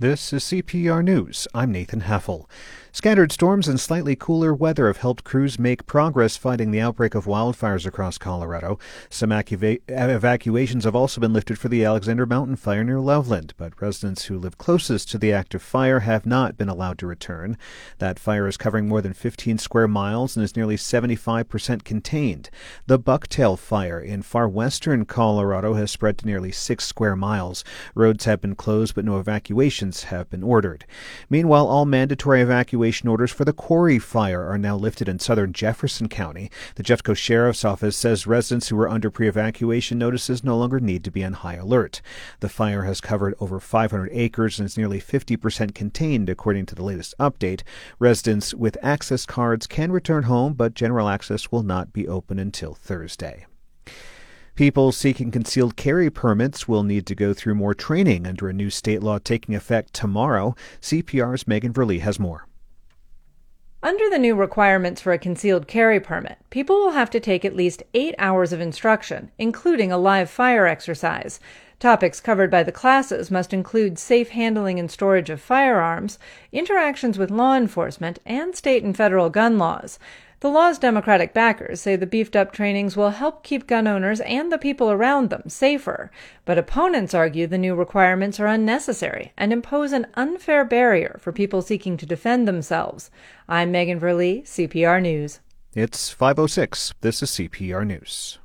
This is CPR News. I'm Nathan Heffel. Scattered storms and slightly cooler weather have helped crews make progress fighting the outbreak of wildfires across Colorado. Some evacuations have also been lifted for the Alexander Mountain fire near Loveland, but residents who live closest to the active fire have not been allowed to return. That fire is covering more than 15 square miles and is nearly 75% contained. The Bucktail fire in far western Colorado has spread to nearly 6 square miles. Roads have been closed, but no evacuations have been ordered. Meanwhile, all mandatory evacuation orders for the Quarry fire are now lifted in southern Jefferson County. The Jeffco Sheriff's Office says residents who were under pre-evacuation notices no longer need to be on high alert. The fire has covered over 500 acres and is nearly 50% contained, according to the latest update. Residents with access cards can return home, but general access will not be open until Thursday. People seeking concealed carry permits will need to go through more training under a new state law taking effect tomorrow. CPR's Megan Verlee has more. Under the new requirements for a concealed carry permit, people will have to take at least 8 hours of instruction, including a live fire exercise. Topics covered by the classes must include safe handling and storage of firearms, interactions with law enforcement, and state and federal gun laws. The law's Democratic backers say the beefed-up trainings will help keep gun owners and the people around them safer, but opponents argue the new requirements are unnecessary and impose an unfair barrier for people seeking to defend themselves. I'm Megan Verlee, CPR News. It's 5:06. This is CPR News.